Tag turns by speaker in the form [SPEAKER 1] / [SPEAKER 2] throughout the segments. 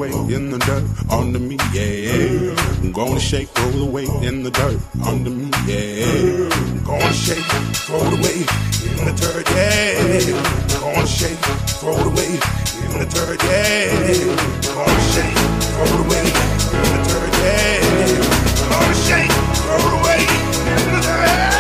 [SPEAKER 1] weight in the dirt under me, yeah. I'm gonna shake, throw the weight in the dirt under me, yeah. I'm gonna shake, throw the weight in the dirt, yeah. I'm gonna shake, throw the weight in the dirt, yeah. I'm gonna shake, throw the weight in the dirt, yeah. I'm gonna shake, throw the weight in the dirt.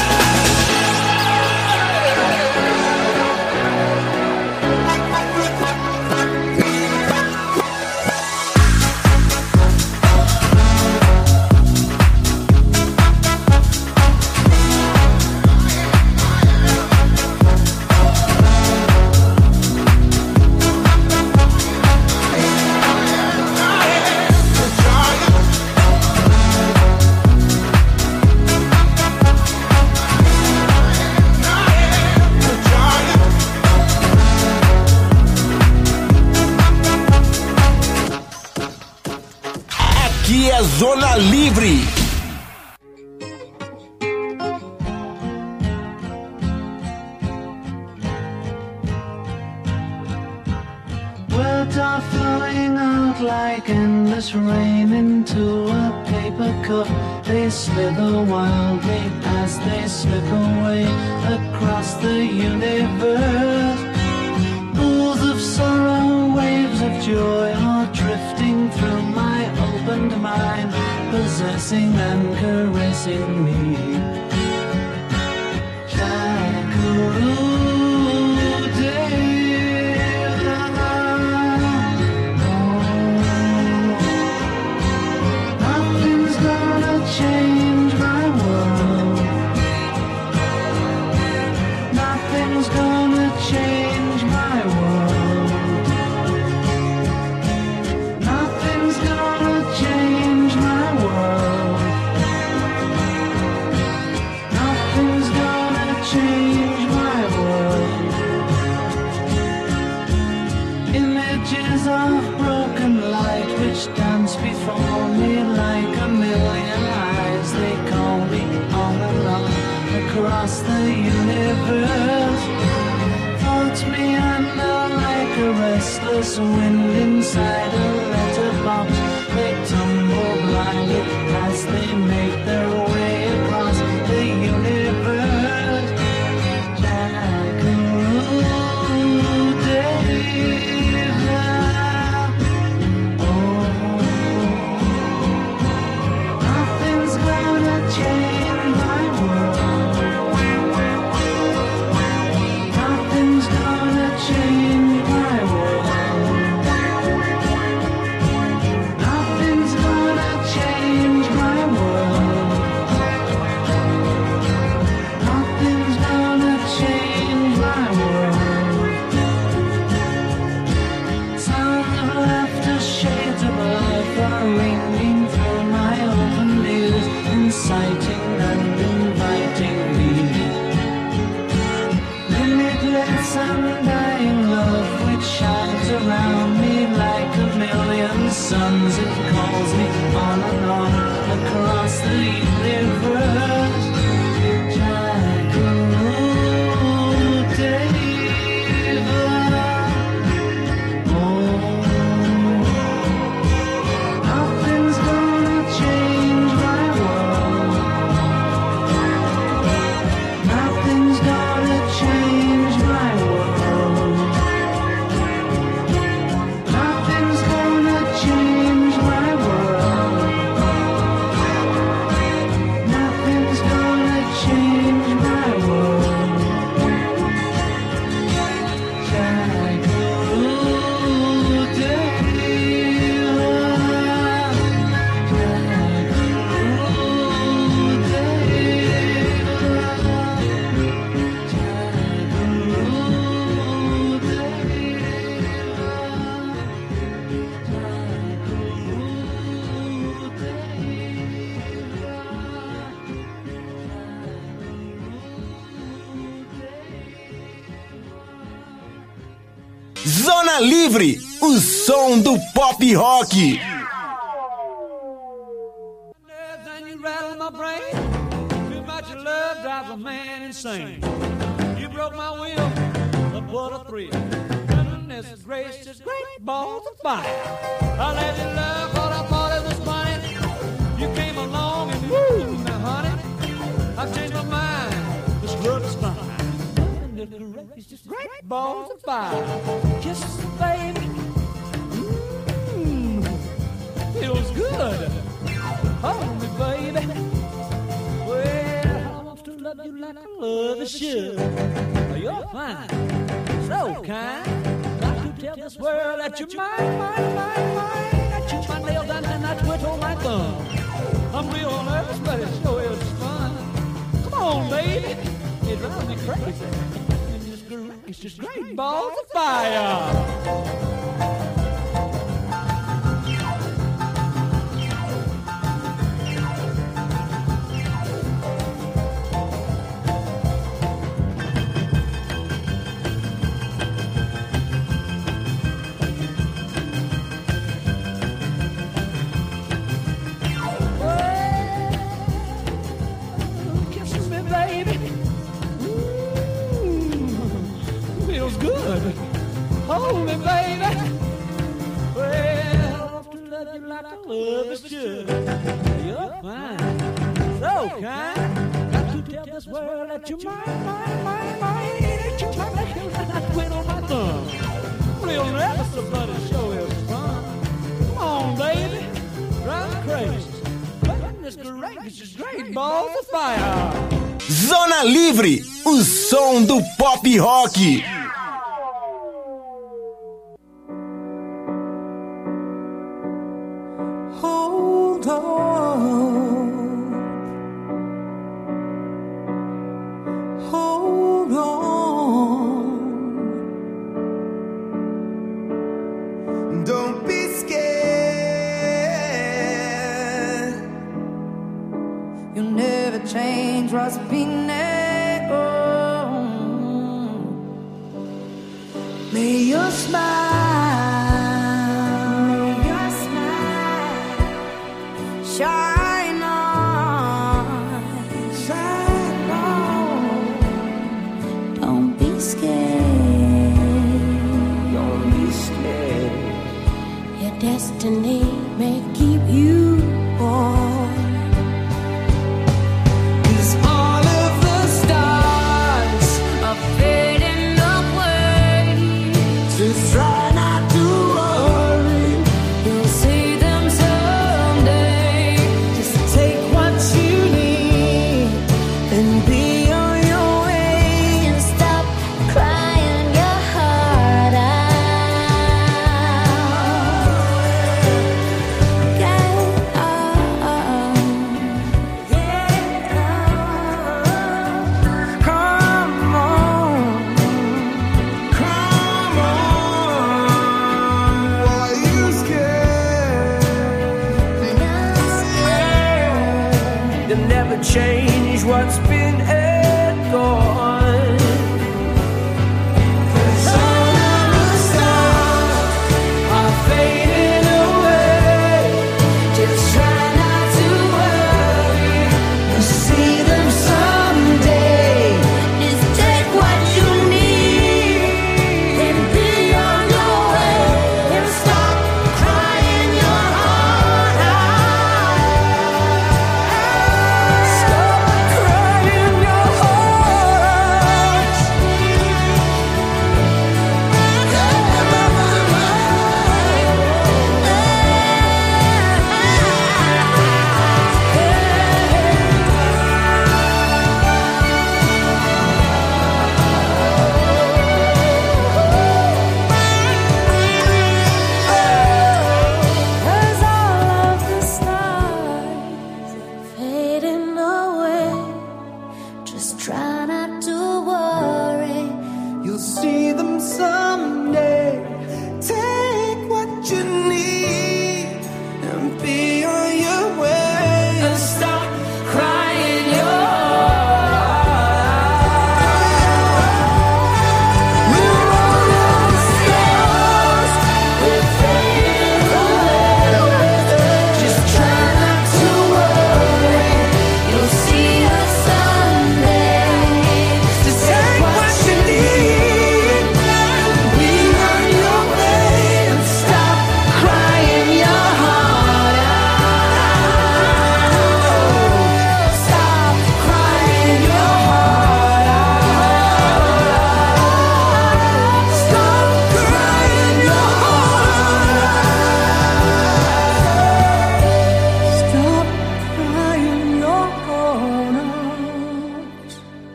[SPEAKER 2] Zona Livre.
[SPEAKER 3] Words are flowing out like endless rain into a paper cup. They slither wildly as they slip away across the universe. Pools of sorrow, waves of joy are drifting through my opened mind, possessing and caressing me. Nothing's gonna change my world. Nothing's gonna change my world. Nothing's gonna change my world. Nothing's gonna change my world. Images of broken light which dance before me like a million eyes. They call me on and on across the universe. Thoughts meander like a restless wind inside a letterbox. They tumble blindly as they make their way across the universe. Jackaroo David. Nothing's gonna change my world. Nothing's gonna change my world. Nothing's gonna change my world. Nothing's gonna change my world. Sounds of laughter, shades of life are ringing through my open ears, inciting and inviting me. Limitless undying love which shines around me like a million suns. It calls me on and on across the universe. Jackaroo David. Nothing's gonna change my world. Nothing's gonna change my world. Nothing's gonna change my world. Nothing's gonna change my world. Jackaroo David.
[SPEAKER 2] Zona Livre, o som do pop rock.
[SPEAKER 4] And you rattle my brain. Too much love drives a man insane. You broke my will, but what a thrill. Goodness gracious, great balls of fire. I let you love what I thought it was funny. You came along and woo, now honey, I've changed my mind. This love is fine. Goodness gracious, great balls of fire. Kisses, baby. Feels good. Hold me, baby. Well, I want to love you like I love a should. You're fine, so kind. Got to tell this world that you're mine, mine, mine, mine. I chew my nails down and I twiddle my thumb. I'm real nervous, but it sure is fun. Come on, baby. It drives me crazy. It's just great balls of fire. Hold me, baby. Well, I want to love you like I love is should. You're fine, so kind. Got to tell this world that you're mine, mine, mine, mine. That you're mine, like you and I quit on my thumb. Real nervous, but it sure is fun. Come on, baby, drive me crazy. Goodness gracious, great balls of fire.
[SPEAKER 2] Zona Livre, o som do pop rock.
[SPEAKER 3] Hold on, hold on. Don't be scared. You'll never change what's been there. Oh. May your smile. Shine on, shine on. Don't be scared. Don't be scared. Your destiny may keep you warm. 'Cause all of the stars are fading away. Just try not to worry. You'll see them someday. Take what you need and be on your way, and stop crying your heart out. Get on, come on, come on. Why you scared? You'll never change what's been and gone. 'Cause all of the stars are fading away. Just try not to worry. You'll see them someday. Just take what you need and be on your way, and stop crying your heart out. Stop crying your heart out.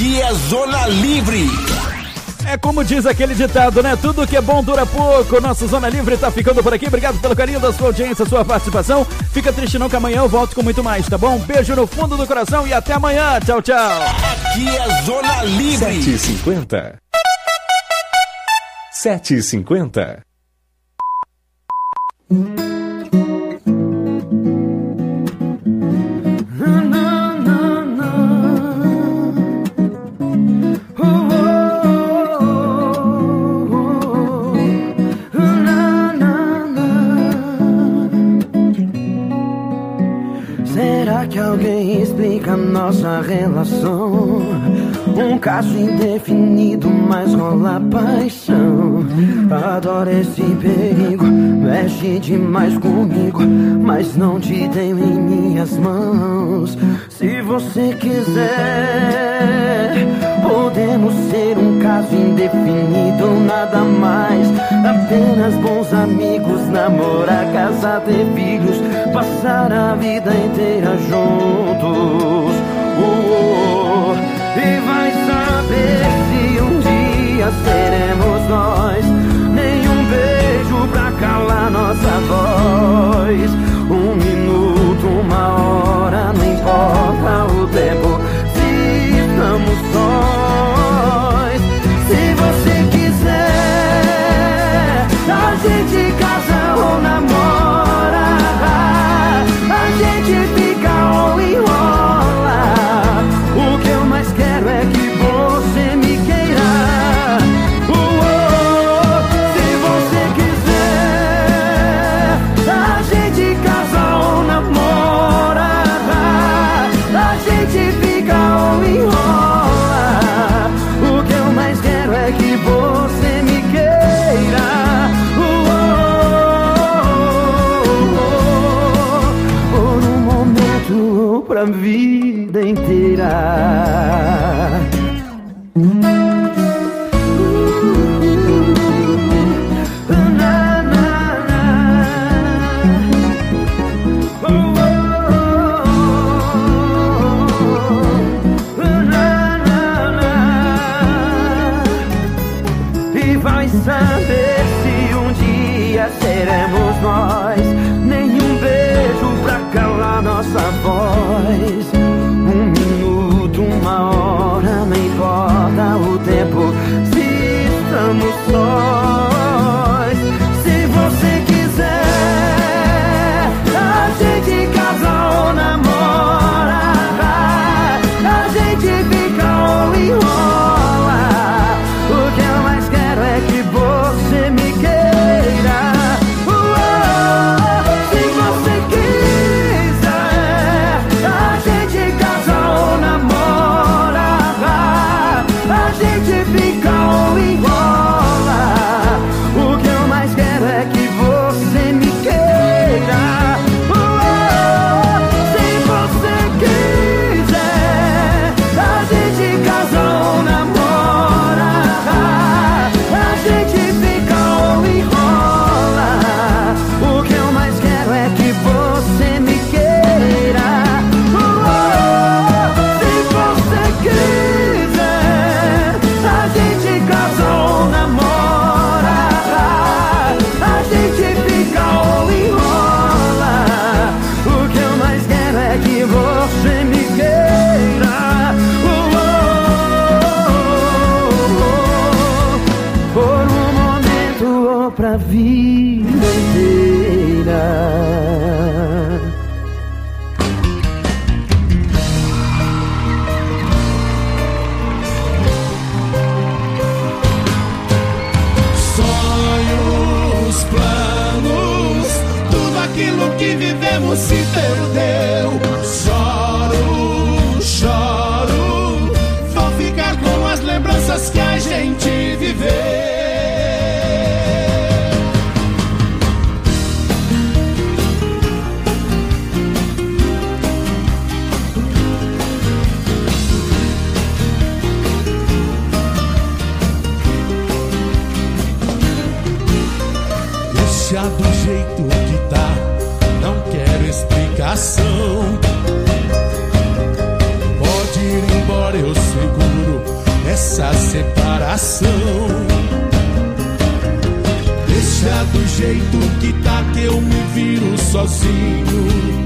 [SPEAKER 2] Aqui é Zona Livre.
[SPEAKER 4] É como diz aquele ditado, né? Tudo que é bom dura pouco. Nosso Zona Livre tá ficando por aqui. Obrigado pelo carinho da sua audiência, sua participação. Fica triste não que amanhã eu volto com muito mais, tá bom? Beijo no fundo do coração e até amanhã. Tchau, tchau.
[SPEAKER 2] Aqui é Zona Livre.
[SPEAKER 5] 7h50. 7h50.
[SPEAKER 6] Será que alguém explica nossa relação? Um caso indefinido, mas rola paixão. Adoro esse perigo, mexe demais comigo, mas não te tenho em minhas mãos. Se você quiser, podemos ser um caso indefinido, nada mais. Apenas bons amigos, namorar, casar, ter filhos, passar a vida inteira juntos. E vai saber se um dia seremos nós. Nenhum beijo pra calar nossa voz. Um minuto, uma hora, não importa o tempo, se estamos nós. Se você quiser, a gente casa ou namora, a gente fica ou enrola. O que eu mais quero é que você me queira. Se você quiser, a gente casa ou namora, a gente fica ou enrola. O que eu mais quero é que você me queira. Por um momento, pra vida inteira. E vai saber se um dia seremos nós. Nenhum beijo pra calar nossa voz. Um minuto, uma hora, não importa o tempo, se estamos sós. Se você quiser, a gente casa ou namora, a gente fica ou enrola. O que eu mais quero é que você me queira. Se você quiser, a gente casa ou namora, a gente fica ou enrola. O que eu mais quero é que você me queira. Se você quiser, a gente casa ou namora, a gente fica ou enrola. O que eu mais quero é que você me queira. Se você quiser, a gente casa ou namora, a gente fica ou enrola. O que eu mais quero é que você me queira. Por um momento ou pra vida inteira.
[SPEAKER 1] Sonhos, planos, tudo aquilo que vivemos se perdeu. Choro, choro, vou ficar com as lembranças que a gente viveu. Deixa do jeito que tá, não quero explicação. Pode ir embora, eu seguro essa separação. Deixa do jeito que tá, que eu me viro sozinho.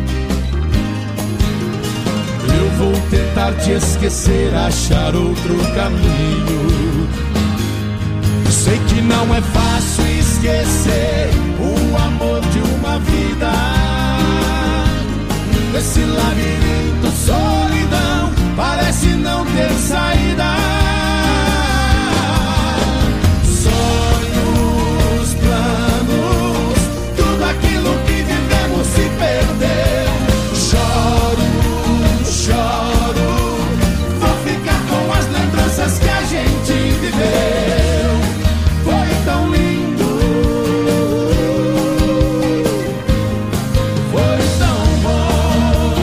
[SPEAKER 1] Eu vou tentar te esquecer, achar outro caminho. Sei que não é fácil esquecer o amor de uma vida. Nesse labirinto, solidão parece não ter saída. Sonhos, planos, tudo aquilo que vivemos se perdeu. Choro, choro, vou ficar com as lembranças que a gente viveu. Foi tão lindo, foi tão bom.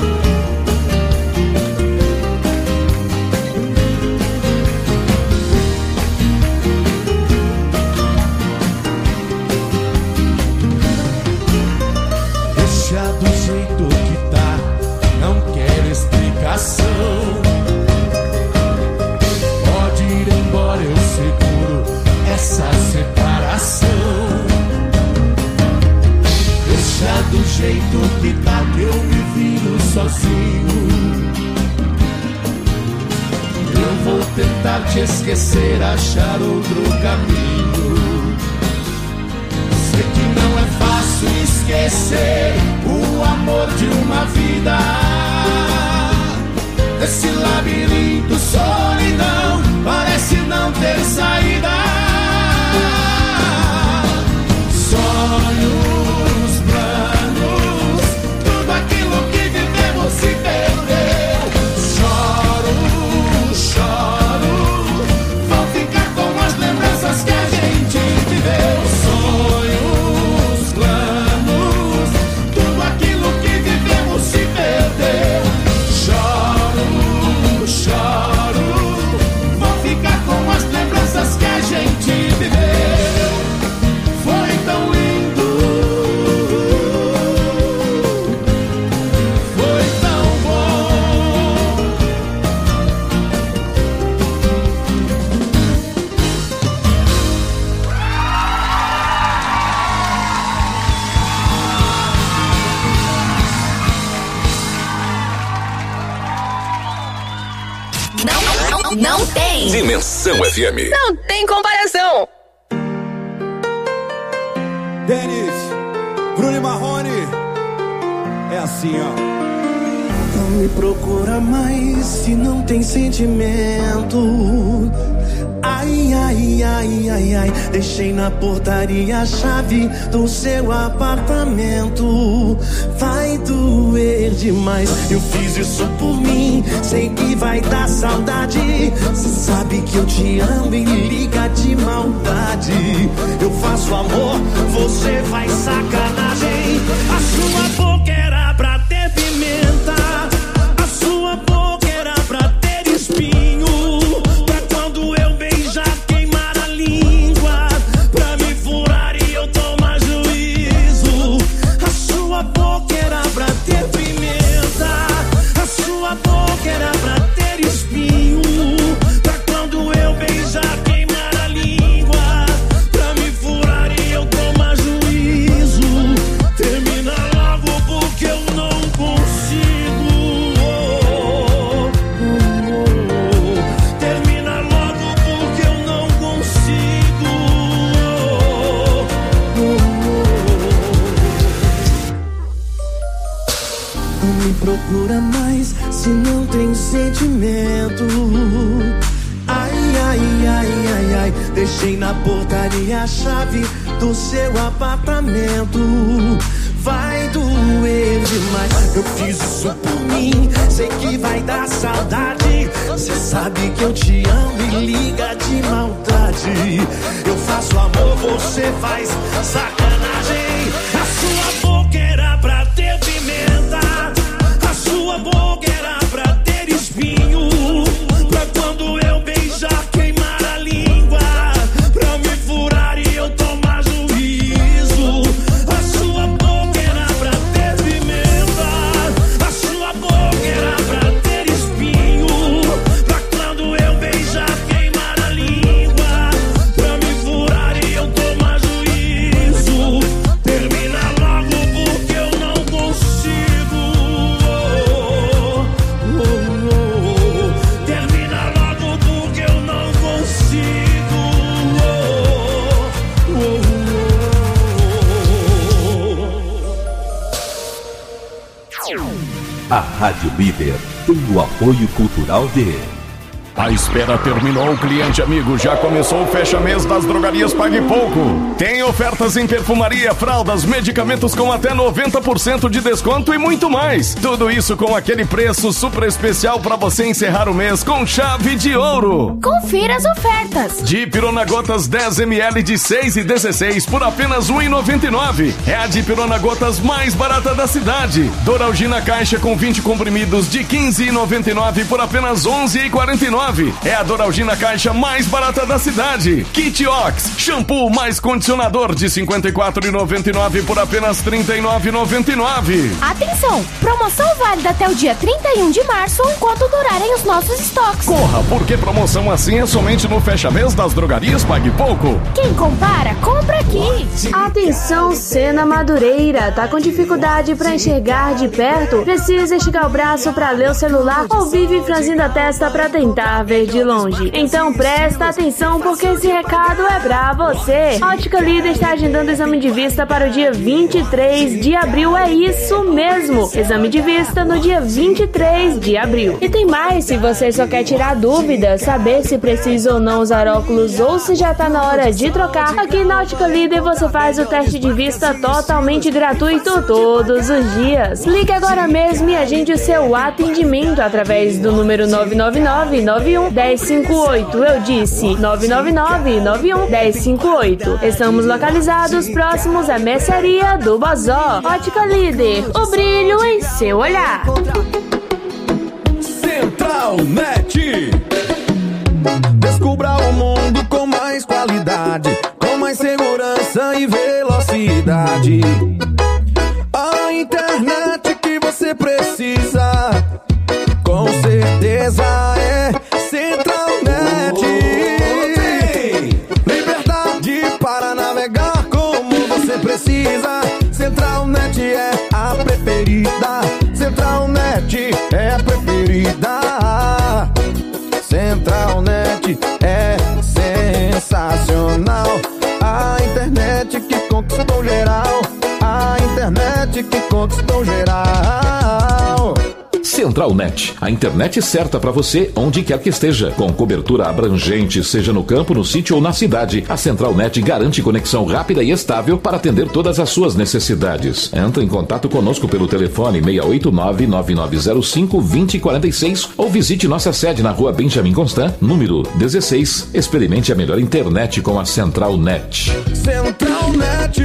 [SPEAKER 1] Deixa do jeito que tá, não quero explicação. Pode ir embora, eu seguro essa separação. Deixa do jeito que tá, que eu me viro sozinho. Eu vou tentar te esquecer, achar outro caminho. Sei que não é fácil esquecer o amor de uma vida. Esse labirinto, solidão parece não ter saída. Sonhos, planos, tudo aquilo que vivemos se perdeu. Choro, choro, vou ficar com as lembranças que a gente viveu. Sonhos, planos, tudo aquilo que vivemos se perdeu. Choro, choro, vou ficar com as lembranças que a gente viveu. Foi tão lindo, foi tão bom.
[SPEAKER 7] Não tem.
[SPEAKER 5] Dimensão FM.
[SPEAKER 7] Não tem comparação.
[SPEAKER 2] Denis, Bruno e Marrone. É assim, ó.
[SPEAKER 6] Não me procura mais se não tem sentimento. Ai, ai, ai, ai, ai. Deixei na portaria a chave do seu apartamento. Vai doer demais. Eu fiz isso por mim. Sei que vai dar saudade. Cê sabe que eu te amo e liga de maldade. Eu faço amor, você faz sacanagem. A sua boca era pra ter pimenta. A sua boca era pra ter espinho. Pra quando eu beijar queimar a língua. Pra me furar e eu tomar juízo. A sua boca era pra ter pimenta. A sua boca era pra ter espinho. Pra quando eu beijar queimar a língua. Pra me furar e eu tomar juízo. Termina logo porque eu não consigo. Termina logo porque eu não consigo. Não me procura mais se não tem sentimento. Ai, ai, ai, ai, ai. Deixei na portaria a chave do seu apartamento. Vai doer demais. Eu fiz isso por mim. Sei que vai dar saudade. Cê sabe que eu te amo e liga de maldade. Eu faço amor, você faz sacanagem. A sua boca era pra ter pimenta. A sua boca era pra ter espinho. Pra quando eu beijar queimar a língua. Pra me furar e eu tomar juízo. A sua boca era pra ter pimenta. A sua boca era pra ter espinho. Pra quando eu beijar
[SPEAKER 8] A Rádio Líder tem o apoio cultural de...
[SPEAKER 9] A espera terminou, cliente amigo. Já começou o fecha-mês das drogarias Pague Pouco. Tem ofertas em perfumaria, fraldas, medicamentos com até 90% de desconto e muito mais. Tudo isso com aquele preço super especial para você encerrar o mês com chave de ouro.
[SPEAKER 10] Confira as ofertas.
[SPEAKER 9] Dipirona Gotas 10ml de 6,16 por apenas R$1,99. É a Dipirona Gotas mais barata da cidade. Doralgina Caixa com 20 comprimidos de R$15,99 por apenas R$11,49. É a Doralgina Caixa mais barata da cidade. Kit Ox, shampoo mais condicionador de R$54,99 por apenas R$39,99.
[SPEAKER 10] Atenção, promoção válida até o dia 31 de março enquanto durarem os nossos estoques.
[SPEAKER 9] Corra, porque promoção assim é somente no fecha-mês das drogarias Pague Pouco.
[SPEAKER 10] Quem compara, compra aqui.
[SPEAKER 11] Atenção, Sena Madureira, tá com dificuldade pra enxergar de perto? Precisa esticar o braço pra ler o celular ou vive franzindo a testa pra tentar ver de longe? Então presta atenção porque esse recado é pra você. A Ótica Líder está agendando o exame de vista para o dia 23 de abril. É isso mesmo, exame de vista no dia 23 de abril. E tem mais, se você só quer tirar dúvidas, saber se precisa ou não usar óculos ou se já tá na hora de trocar, aqui na Ótica Líder você faz o teste de vista totalmente gratuito todos os dias. Ligue agora mesmo e agende o seu atendimento através do número 999-91-1058. Eu disse 999-91-1058. Estamos localizados próximos à mercearia do Bozó. Ótica Líder, o brilho em seu olhar.
[SPEAKER 2] Central Net. Descubra o mundo com mais qualidade, com mais segurança e velocidade. A internet que você precisa, com certeza é Central Net. Liberdade para navegar como você precisa. Central Net é a preferida. Central Net é a preferida. Central Net é sensacional. A internet que conquistou geral. A internet que conquistou geral.
[SPEAKER 12] Central Net, a internet certa para você onde quer que esteja, com cobertura abrangente, seja no campo, no sítio ou na cidade. A Central Net garante conexão rápida e estável para atender todas as suas necessidades. Entre em contato conosco pelo telefone 689-9905-2046 ou visite nossa sede na rua Benjamin Constant, número 16. Experimente a melhor internet com a Central Net.
[SPEAKER 2] Central Net.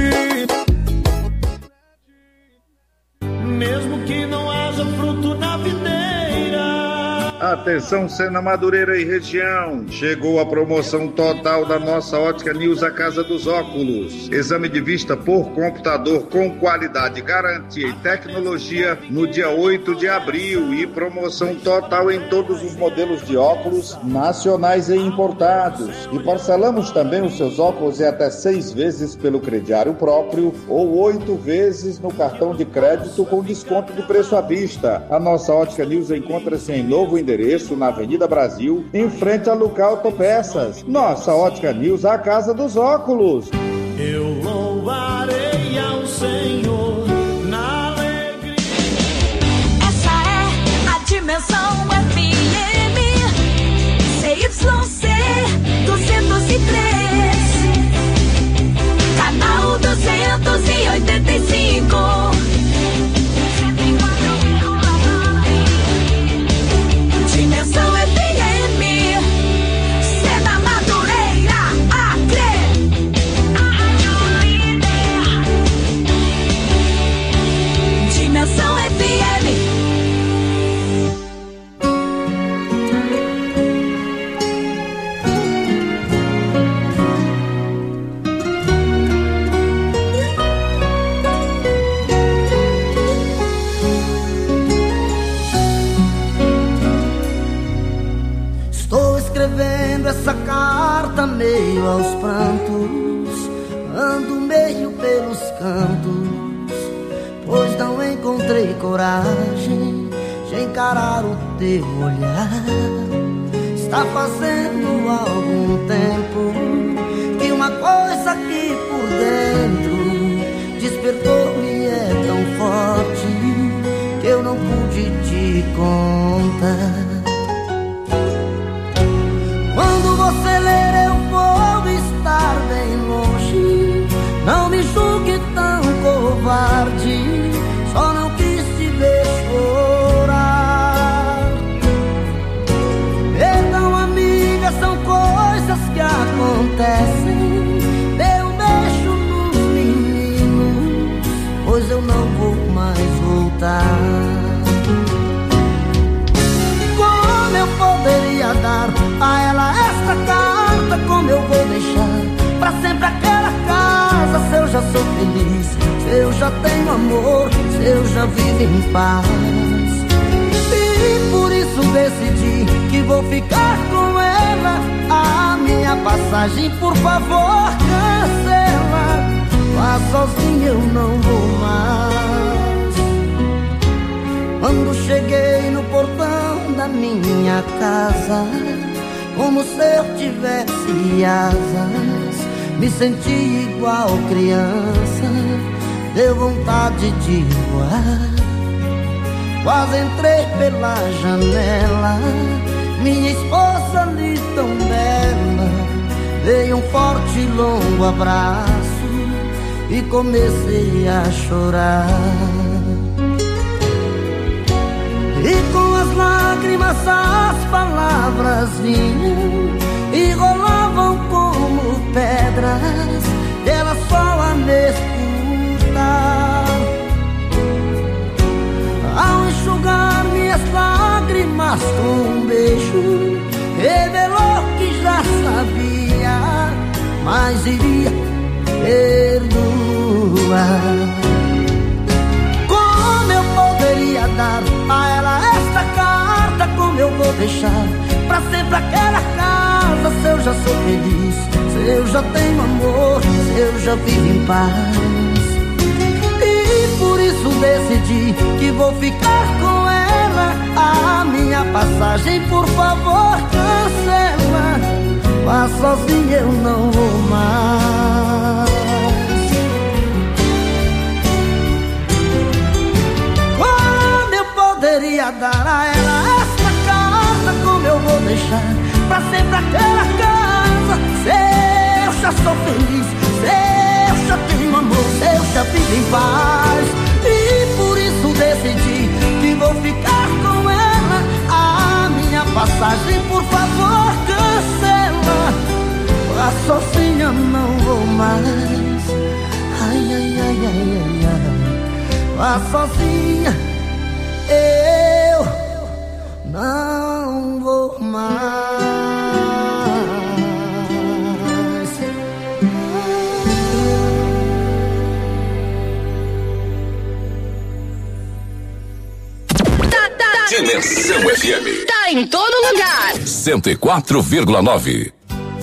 [SPEAKER 13] Mesmo que não haja fruto na videira.
[SPEAKER 14] Atenção, Sena Madureira e região. Chegou a promoção total da nossa Ótica News, a Casa dos Óculos. Exame de vista por computador com qualidade, garantia e tecnologia no dia 8 de abril. E promoção total em todos os modelos de óculos nacionais e importados. E parcelamos também os seus óculos em até 6 vezes pelo crediário próprio ou 8 vezes no cartão de crédito com desconto de preço à vista. A nossa Ótica News encontra-se em novo endereço na Avenida Brasil, em frente a Luca Autopeças. Nossa Ótica News, a Casa dos Óculos.
[SPEAKER 13] Eu louvarei ao Senhor na alegria.
[SPEAKER 15] Essa é a Dimensão FM CYC 203, canal 285. Dimensão FM, Sena Madureira, Acre. Dimensão FM.
[SPEAKER 16] Essa carta meio aos prantos, ando meio pelos cantos, pois não encontrei coragem de encarar o teu olhar. Está fazendo algum tempo que uma coisa aqui por dentro despertou-me, é tão forte que eu eu não pude te contar. Quando você ler eu vou estar bem longe. Não me julgue tão covarde, só não quis te ver chorar. Perdão, amiga, são coisas que acontecem. Dê um beijo nos meninos, pois eu não vou mais voltar. Como eu poderia dar a ela esta carta? Como eu vou deixar pra sempre aquela casa? Se eu já sou feliz, se eu já tenho amor, se eu já vivo em paz. E por isso decidi que vou ficar com ela. A minha passagem, por favor, cancela. Vá sozinha, eu não vou mais. Quando cheguei no portão da minha casa, como se eu tivesse asas, me senti igual criança, deu vontade de voar. Quase entrei pela janela, minha esposa ali tão bela. Dei um forte e longo abraço e comecei a chorar. E com as lágrimas as palavras vinham e rolavam como pedras, ela só a me escutar. Ao enxugar minhas lágrimas com um beijo, revelou que já sabia, mas iria perdoar. Como eu poderia dar a ela esta carta? Como eu vou deixar pra sempre aquela casa? Se eu já sou feliz, se eu já tenho amor, se eu já vivo em paz. E por isso decidi que vou ficar com ela. A minha passagem, por favor, cancela. Vá sozinha, eu não vou mais. Como eu poderia dar a ela esta carta? Como eu vou deixar pra sempre aquela casa? Se eu já sou feliz, se eu já tenho amor, se eu já vivo em paz. E por isso decidi que vou ficar com ela. A minha passagem, por favor, cancela. Vá sozinha, não vou mais. Ai, ai, ai, ai, ai, ai. Vá sozinha, eu não vou mais.
[SPEAKER 12] Dimensão FM.
[SPEAKER 7] Tá em todo lugar.
[SPEAKER 12] 104,9.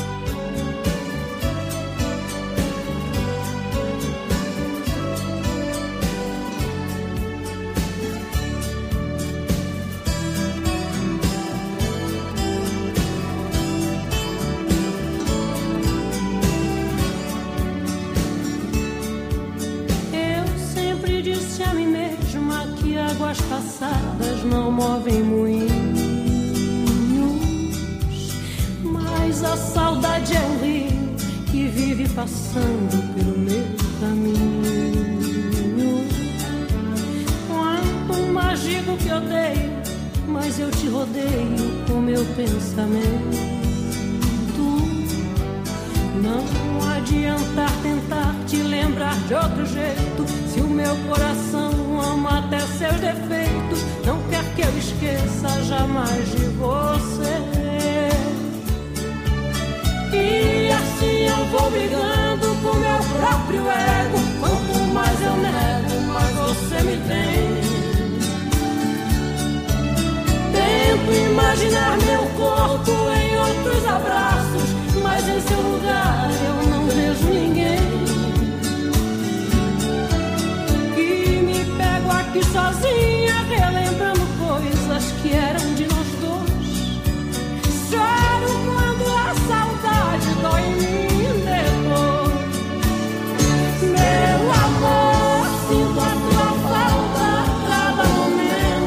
[SPEAKER 17] Águas passadas não movem moinhos, mas a saudade é um rio que vive passando pelo meu caminho. Quanto mais digo que odeio, mas eu te rodeio com meu pensamento. Não adianta tentar te lembrar de outro jeito, se o meu coração ama até seus defeitos, não quer que eu esqueça jamais de você. E assim eu vou brigando com meu próprio ego. Quanto mais eu nego, mais você me tem. Tento imaginar meu corpo em outros abraços, mas em seu lugar eu não vejo ninguém. E me pego aqui sozinha, relembrando coisas que eram de nós dois. Choro quando a saudade dói em mim depois. Meu amor, sinto a tua falta a cada momento.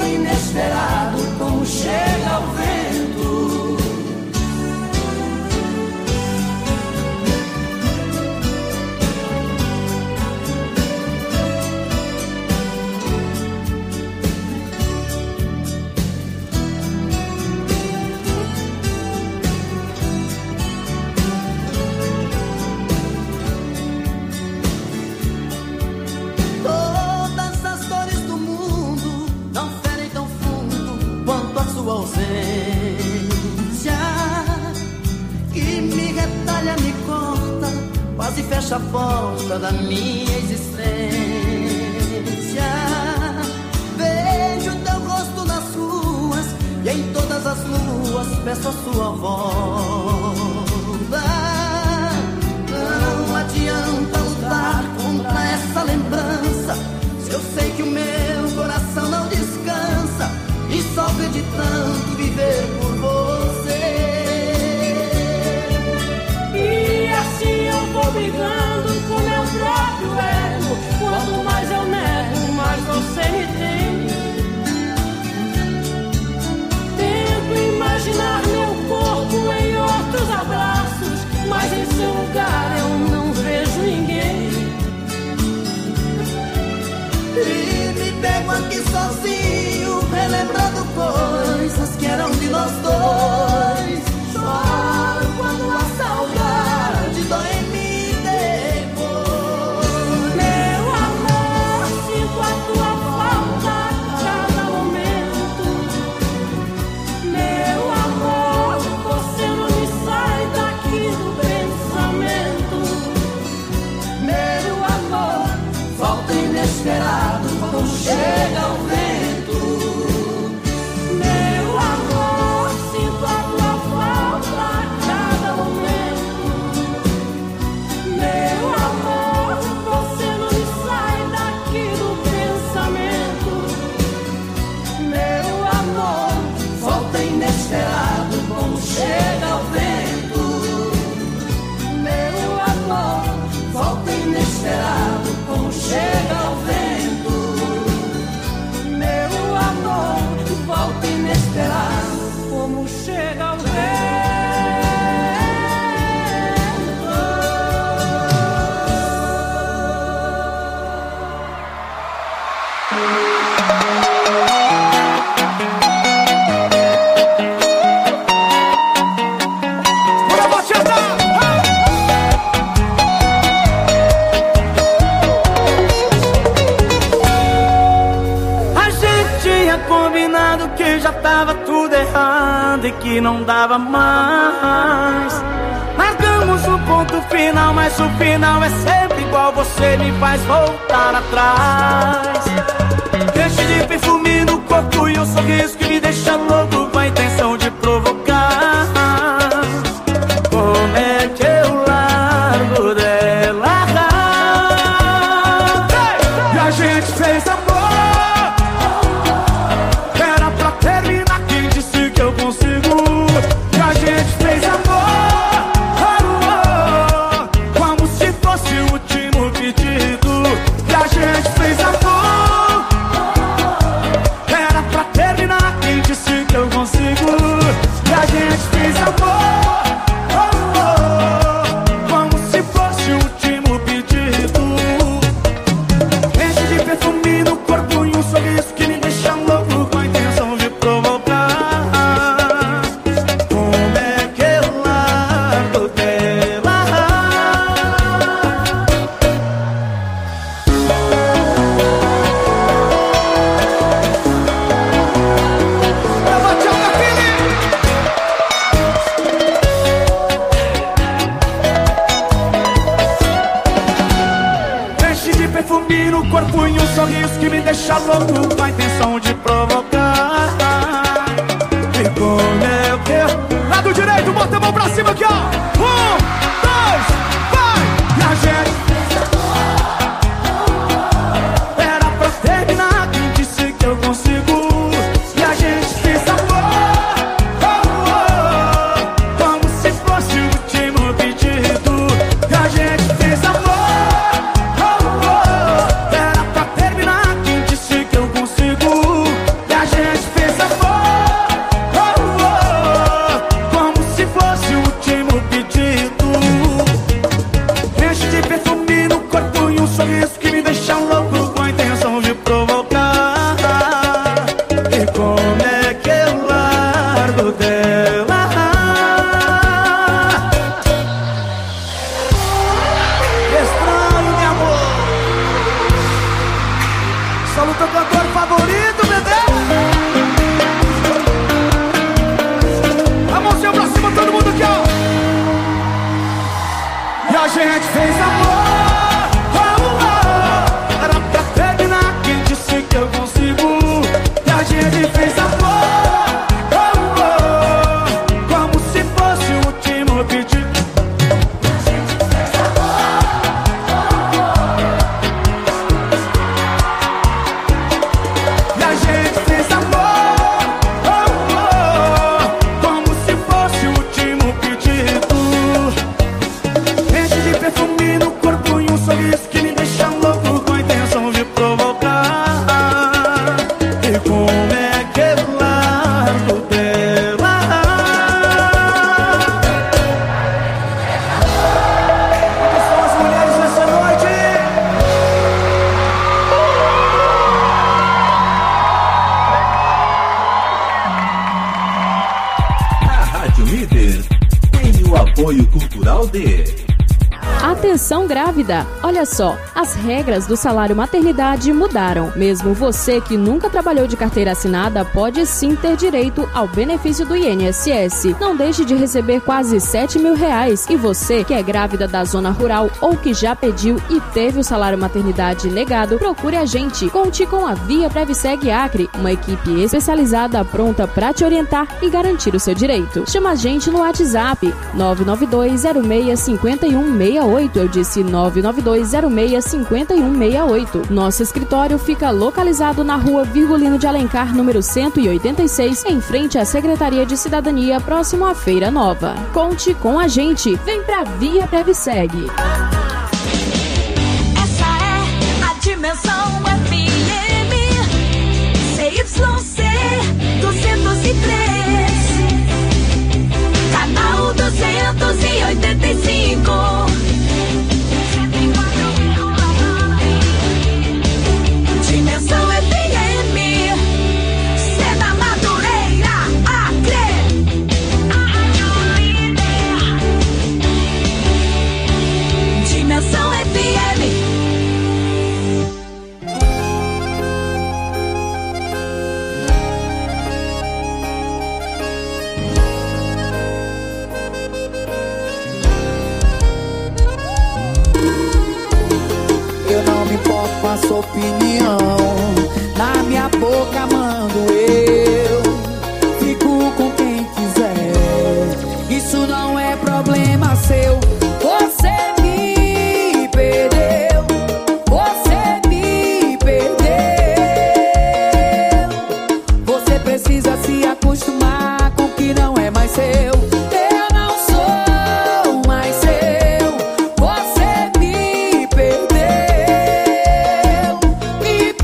[SPEAKER 16] inesperado como chega o vento. Todas as dores do mundo não ferem tão fundo quanto a sua ausência, que me retalha, me corta, quase fecha a porta da minha existência. Vejo teu rosto nas ruas e em todas as luas peço a sua volta. Não adianta lutar contra essa lembrança, se eu sei que o meu coração não descansa e sofre de tanto viver por você.
[SPEAKER 17] E assim eu vou brigando com meu próprio ego. Quanto mais eu nego, mais você me tem. Tento imaginar meu corpo em outros abraços, mas em seu lugar eu não vejo ninguém.
[SPEAKER 16] E me pego aqui sozinho, relembrando coisas que eram de nós dois. Choro quando a saudade dói em mim depois.
[SPEAKER 17] Meu amor, sinto a tua falta a cada momento. Meu amor, você não me sai daqui do pensamento.
[SPEAKER 16] Meu amor, volta inesperado quando chega o vento.
[SPEAKER 17] Meu amor, sinto a tua falta a cada momento. Meu amor, você não me sai daqui do pensamento.
[SPEAKER 16] Meu amor, volta inesperado como chega o vento. Meu amor, volta inesperado como chega o vento. Meu amor, volta inesperado
[SPEAKER 17] Como chega o vento.
[SPEAKER 6] A gente tinha combinado que já tava tudo errado e que não dava mais. Marcamos o ponto final, mas o final é sempre igual. Você me faz voltar atrás. Deixe de perfume no corpo e um sorriso que me deixa louco com a intenção de provocar. Como é que eu largo dela? E a gente fez amor, era pra terminar, quem disse que eu consigo? E a gente fez amor, como se fosse o último pedido. E a gente fez amor, era pra terminar, quem disse que eu consigo? E a gente fez amor, como se fosse o último pedido. Enche de perfume no corpo e um sorriso que me deixa louco com a intenção de provocar. Como é que eu largo dela? Enche de perfume no corpo e um sorriso que me deixa louco com a intenção de provocar. E como é que eu... Lado direito, bota a mão pra cima aqui, ó. 1, 2, vai! E a gente... Era pra terminar, quem disse que eu consigo? E a gente fez amor, como se fosse o último pedido. E a gente fez amor, era pra terminar, quem disse que eu consigo? E a gente
[SPEAKER 2] favorito, bebê. A mãozinha pra cima, todo mundo aqui, ó. E a gente fez amor, era pra terminar, quem disse que eu consigo. E a gente fez amor, como se fosse o último pedido. E a gente fez amor, como se fosse o último pedido. Enche de perfume no corpo e um sorriso que me deixa louco, com a intenção de provocar. E como é que eu largo dela? Quantas são as mulheres nessa noite?
[SPEAKER 8] A Rádio Líder tem o apoio cultural de...
[SPEAKER 18] Atenção grávida! Olha só, as regras do salário maternidade mudaram. Mesmo você que nunca trabalhou de carteira assinada pode sim ter direito ao benefício do INSS. Não deixe de receber quase R$7 mil. E você que é grávida da zona rural ou que já pediu e teve o salário maternidade negado, procure a gente. Conte com a Via Previseg Acre, uma equipe especializada pronta para te orientar e garantir o seu direito. Chama a gente no WhatsApp 992065168. Eu disse 992065168. Nosso escritório fica localizado na rua Virgulino de Alencar, número 186, em frente à Secretaria de Cidadania, próximo à Feira Nova. Conte com a gente. Vem pra Via Previseg.
[SPEAKER 15] Essa é a Dimensão FM CYC 203, canal 285. Dimensão FM, Cena Madureira, Acre. Dimensão FM.
[SPEAKER 6] Eu não me importo com a sua opinião. Na minha boca mando eu. Fico com quem quiser. Isso não é problema seu. Você me perdeu. Você me perdeu. Você precisa se acostumar com o que não é mais seu. Eu não sou mais seu. Você me perdeu. Me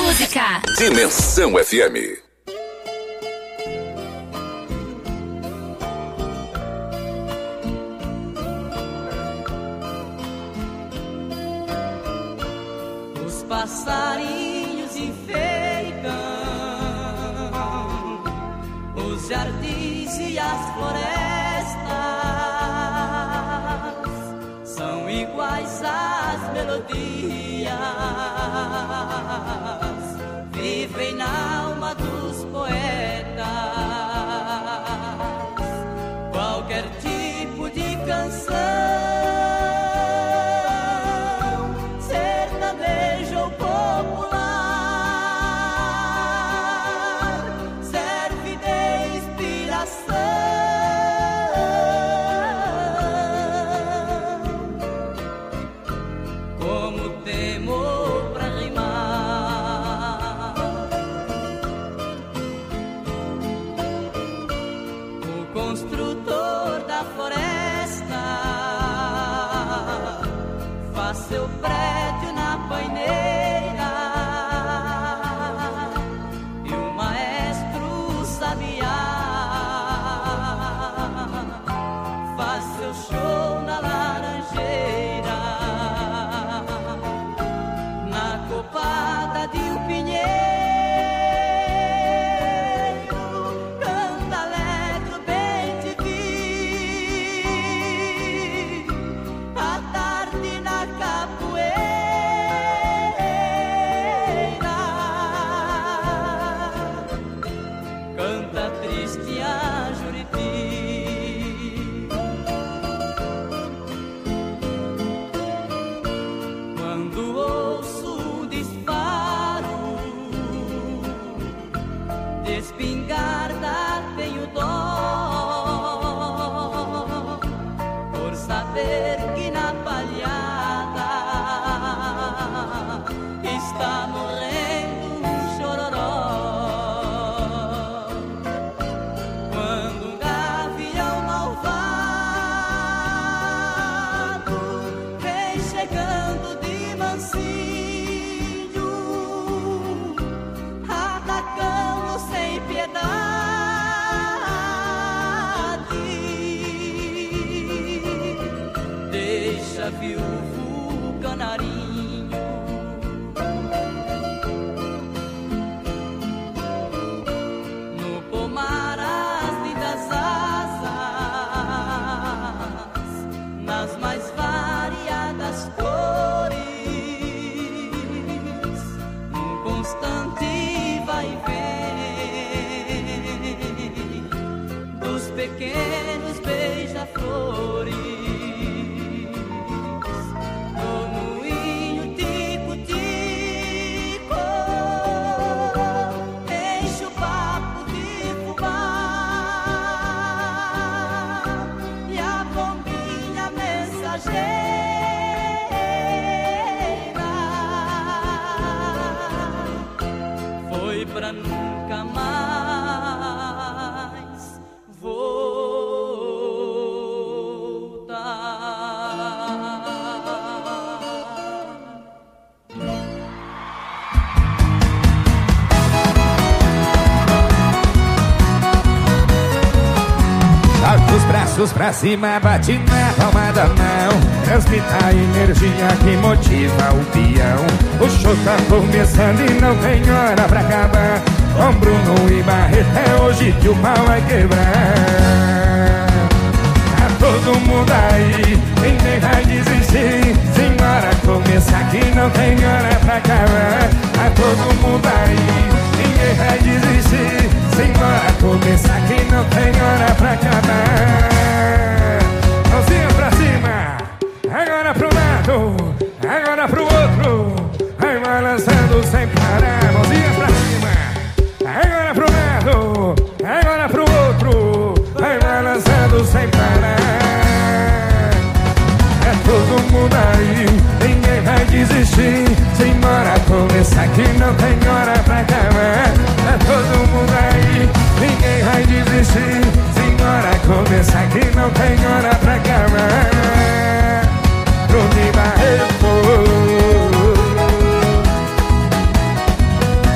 [SPEAKER 7] música.
[SPEAKER 12] Dimensão FM.
[SPEAKER 3] Os passarinhos enfeitam os jardins e as florestas, são iguais às melodias, vivem na alma dos poetas. Qualquer tipo de canção, sertanejo ou popular, serve de inspiração. Como temor pra rimar, o construtor da floresta faz seu prédio na paineira, e o maestro sabiá faz seu show na laranjeira, na copada de um pinheiro, canta alegre, bem te vi, à tarde na capoeira, canta triste a Juriti. Quando ouço o disparo de espingarda, tenho dó, por saber que na palhada está morrendo um chororó. Quando um gavião malvado vem chegando de mansinho, atacando sem piedade, deixa viúvo o canarinho. No pomar as lindas asas, nas mais variadas cores, num constante vai e vem dos pequenos beija-flores, no moinho tico-tico, enche o papo de fubá, e a bombinha mensageira foi pra nunca mais voltar.
[SPEAKER 2] Joga os braços pra cima, bate na palma da mão, transmita a energia que motiva o peão. O show tá começando e não tem hora pra acabar. Com Bruno e Barreto é hoje que o pau vai quebrar. Tá todo mundo aí, ninguém vai desistir. Simbora começar que não tem hora pra acabar. Tá todo mundo aí, ninguém vai desistir. Simbora começar que não tem hora pra acabar. Mãozinha pra cima, agora pro lado, agora pro outro, vai balançando sem parar. Mãozinha pra cima, agora pro lado, agora pro outro, vai balançando sem parar. É todo mundo aí, ninguém vai desistir. Simbora começar que não tem hora pra acabar. É todo mundo aí, ninguém vai desistir. Simbora começar que não tem hora pra acabar. Bruno e Barreto.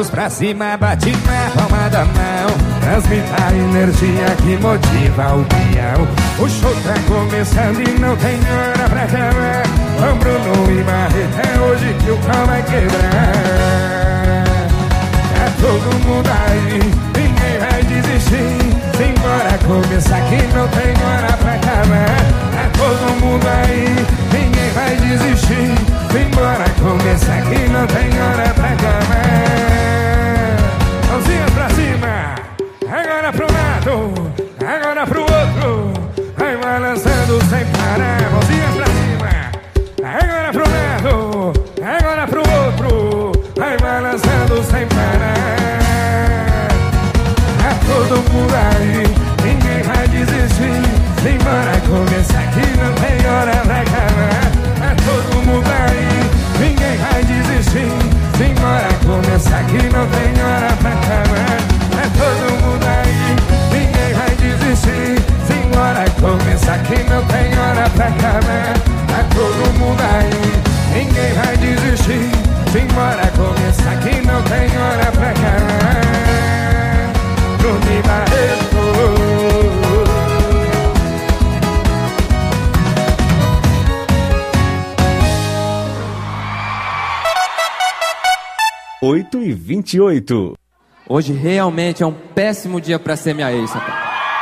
[SPEAKER 2] braços pra cima, bate na palma da mão. Transmita a energia que motiva o peão. O show tá começando e não tem hora pra acabar. Vamos Bruno e Barreto, é hoje que o pau vai quebrar. Tá todo mundo aí, ninguém vai desistir. Simbora começar que não tem hora pra acabar. Tá todo mundo aí, ninguém vai desistir. Simbora começar que não tem hora pra acabar. Mãozinhas pra cima, agora pro lado, agora pro outro. Vai balançando sem parar. Mãozinhas pra cima, agora pro lado, agora pro outro. Vai balançando sem parar. Tá todo mundo aí, ninguém vai desistir. Simbora começar que não tem hora pra acabar. Tá todo mundo aí, ninguém vai desistir. Simbora começar que não tem hora pra acabar. Tá todo mundo aí, ninguém vai desistir. Simbora começar que não tem hora pra acabar. Tá todo mundo aí, ninguém vai desistir. Simbora começar que não tem hora pra acabar. Bruno e Barreto.
[SPEAKER 5] 8h28.
[SPEAKER 19] Hoje realmente é um péssimo dia pra ser minha ex, rapaz.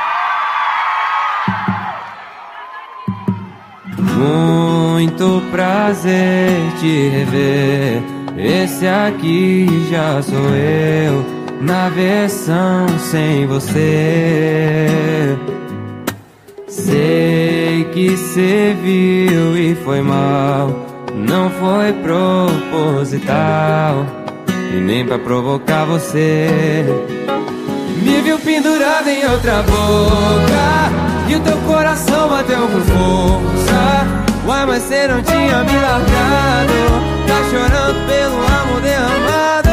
[SPEAKER 19] Muito prazer te rever. Esse aqui já sou eu, na versão sem você. Sei que cê viu e foi mal, não foi proposital e nem pra provocar você. Me viu pendurado em outra boca e o teu coração bateu com força. Uai, mas cê não tinha me largado, tá chorando pelo amor derramado.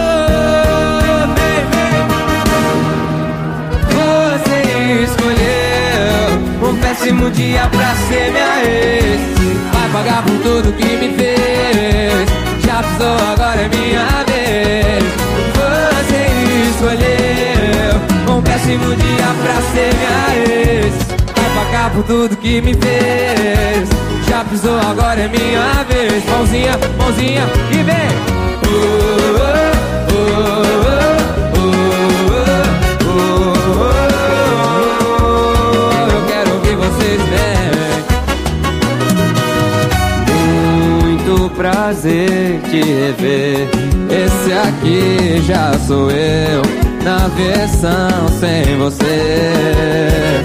[SPEAKER 19] Você escolheu um péssimo dia pra ser minha ex. Vai pagar por tudo que me fez. Já pisou, agora é minha vez. Você escolheu um péssimo dia pra ser minha ex. Vai pagar por tudo que me fez. Já pisou, agora é minha vez. Mãozinha, mãozinha e vem. Eu quero ouvir vocês bem. Muito prazer te rever. Esse aqui já sou eu, na versão sem você.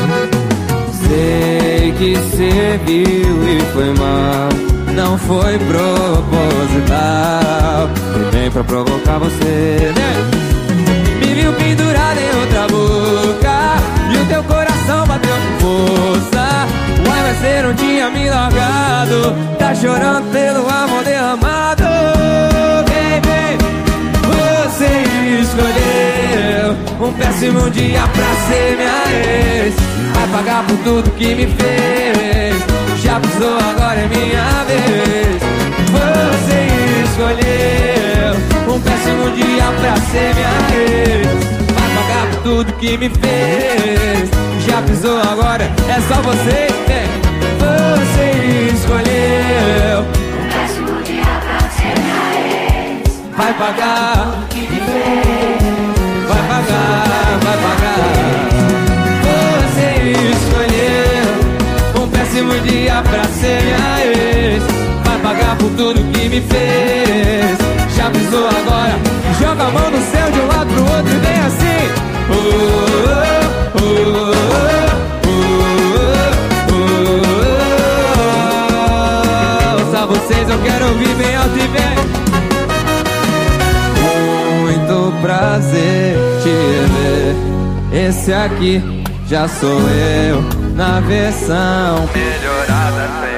[SPEAKER 19] Sei que cê viu e foi mal, não foi proposital e nem pra provocar você, né? Me viu pendurado em outra boca e o teu coração bateu com força. Uai, mas cê não tinha me largado, tá chorando pelo amor derramado. Vem, vem. Você escolheu um péssimo dia pra ser minha ex. Vai pagar por tudo que me fez. Já pisou, agora é minha vez. Você escolheu um péssimo dia pra ser minha ex. Vai pagar por tudo que me fez. Já pisou, agora é só você. Você escolheu um péssimo dia pra ser minha ex. Vai pagar tudo que me fez. Vai pagar, vai pagar. Escolheu um péssimo dia pra ser minha ex. Vai pagar por tudo que me fez. Já pisou, agora joga a mão no céu de um lado pro outro e vem assim. Só vocês eu quero ouvir bem alto e bem. Muito prazer te ver. Esse aqui já sou eu, na versão melhorada sem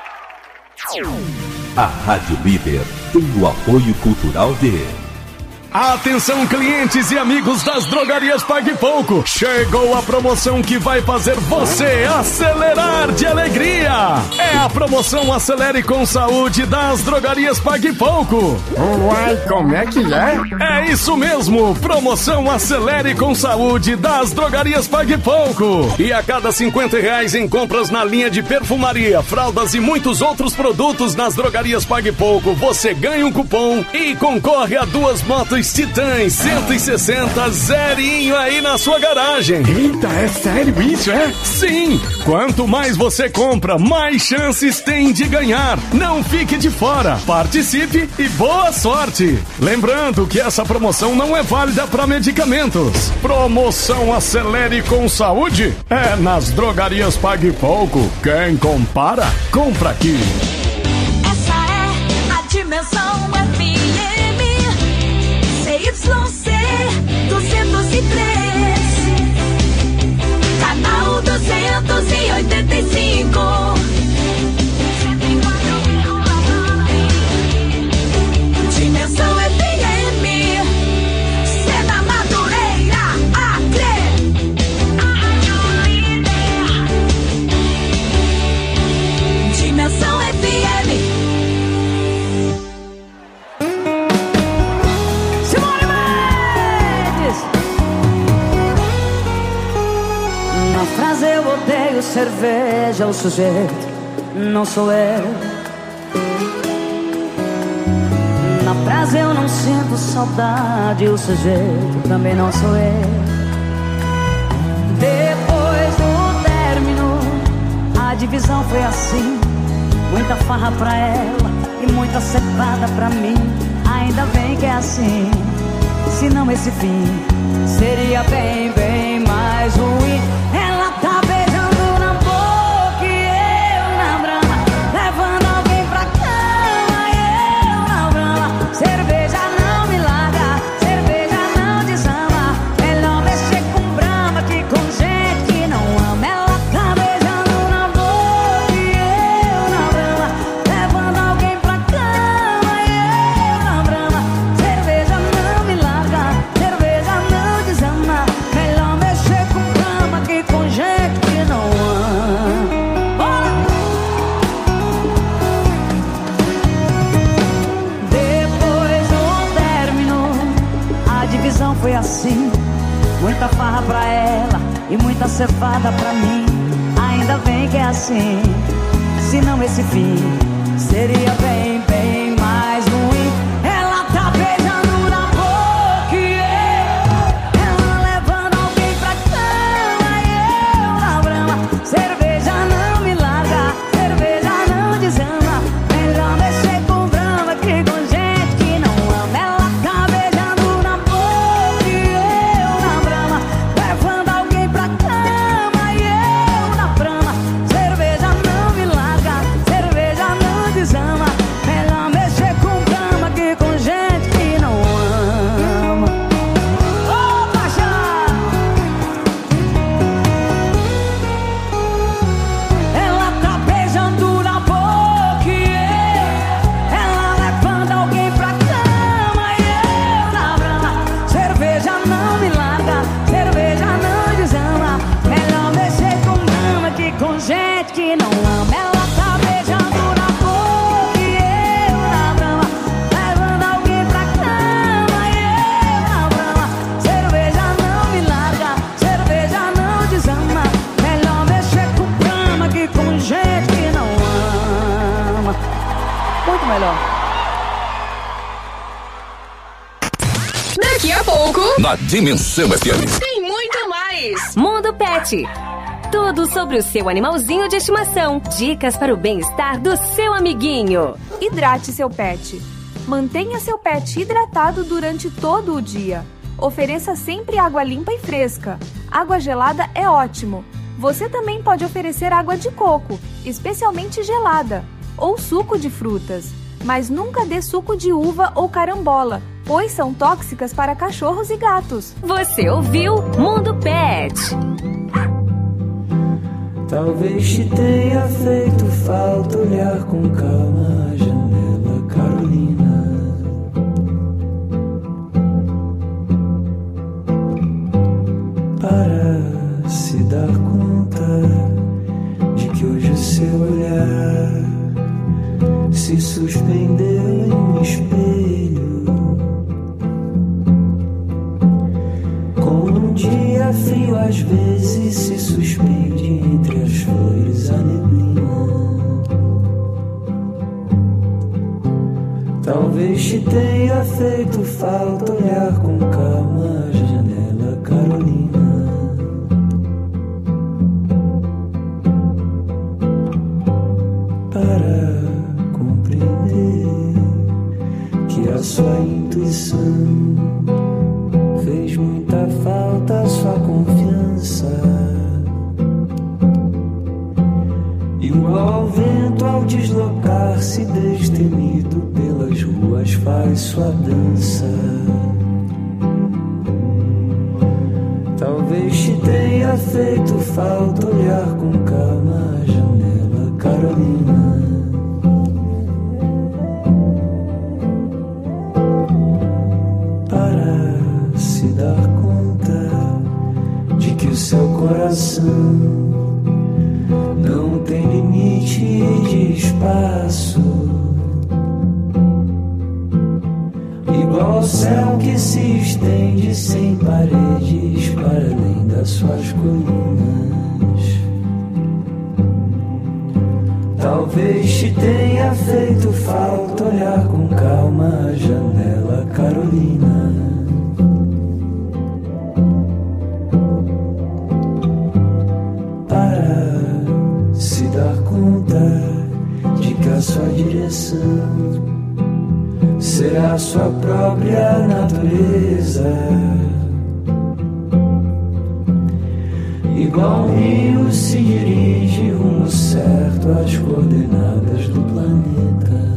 [SPEAKER 19] você.
[SPEAKER 8] A Rádio Líder tem o apoio cultural de
[SPEAKER 9] Atenção, clientes e amigos das drogarias Pague Pouco. Chegou a promoção que vai fazer você acelerar de alegria. É a promoção Acelere com Saúde das drogarias Pague Pouco.
[SPEAKER 2] Uai, como é que é?
[SPEAKER 9] É isso mesmo, promoção Acelere com Saúde das drogarias Pague Pouco. E a cada R$50 em compras na linha de perfumaria, fraldas e muitos outros produtos nas drogarias Pague Pouco, você ganha um cupom e concorre a 2 motos Titãs 160 zerinho aí na sua garagem.
[SPEAKER 2] Eita, é sério isso, é?
[SPEAKER 9] Sim, quanto mais você compra, mais chances tem de ganhar. Não fique de fora, participe e boa sorte. Lembrando que essa promoção não é válida para medicamentos. Promoção Acelere com Saúde é nas drogarias Pague Pouco. Quem compara, compra aqui.
[SPEAKER 15] Essa é a Dimensão FM CYC 203, canal 285. Dimensão FM, Seda Madureira, Acre. Dimensão FM.
[SPEAKER 16] Simone Mendes! Na frase eu odeio cerveja, o sujeito não sou eu. Na frase eu não sinto saudade, o sujeito também não sou eu. Depois do término, a divisão foi assim: muita farra pra ela e muita cevada pra mim. Ainda bem que é assim, senão esse fim seria bem, bem mais ruim. Ela tá beijando na boca e eu na brama, levando alguém pra cama e eu na brama. Cerveja não me larga, cerveja não desama. Melhor mexer com brama que com gente que não ama. Ela tá beijando na boca e eu na brama, levando alguém pra cama e eu na brama. Cerveja não me larga, cerveja não desama. Melhor mexer com brama que com gente que não ama. Bora! Depois do término, a divisão foi assim: muita farra pra ela e muita cevada pra mim. Ainda bem que é assim, senão esse fim seria bem, bem mais ruim. Ela tá beijando na boca e ela levando alguém pra cama e eu na brama. Cerveja não me larga, cerveja não desama. Melhor mexer com brama que com gente que não ama. Ela tá beijando na boca e eu na brama, levando alguém pra cama e eu na brama. Cerveja não me larga, cerveja não desama. Melhor mexer com brama que com gente que não ama. Ô, paixão! Ela tá beijando na boca e ela levando alguém pra cama e eu na brama. Cerveja não me larga, cerveja não desama. Melhor mexer com brama que com gente que não ama. Ela tá beijando na boca e eu na brama, levando alguém pra cama e eu na brama. Cerveja não me larga, cerveja não desama. Melhor mexer com brama que com gente que não ama. Muito melhor.
[SPEAKER 7] Daqui a pouco
[SPEAKER 12] Na Dimensão FM.
[SPEAKER 7] tem muito mais.
[SPEAKER 20] Mundo Pet. Tudo sobre o seu animalzinho de estimação. Dicas para o bem-estar do seu amiguinho.
[SPEAKER 21] Hidrate seu pet. Mantenha seu pet hidratado durante todo o dia. Ofereça sempre água limpa e fresca. Água gelada é ótimo. Você também pode oferecer água de coco, especialmente gelada, ou suco de frutas. Mas nunca dê suco de uva ou carambola, pois são tóxicas para cachorros e gatos.
[SPEAKER 20] Você ouviu Mundo Pet.
[SPEAKER 3] Talvez te tenha feito falta olhar com calma a janela, Carolina.
[SPEAKER 4] espelho. Como num dia frio às vezes se suspende entre as flores a neblina. Talvez te tenha feito falta olhar com calma a janela, Carolina. Para compreender que a sua intuição fez muita falta, a sua confiança. Igual ao vento ao deslocar-se destemido pelas ruas faz sua dança. Talvez te tenha feito falta olhar com calma a janela, Carolina. Para se dar conta de que o seu coração não tem limite de espaço, igual ao céu que se estende sem paredes para além das suas colinas. Talvez te tenha feito falta olhar com calma a janela, Carolina. Se dar conta de que a sua direção será a sua própria natureza. Igual um rio se dirige rumo certo às coordenadas do planeta.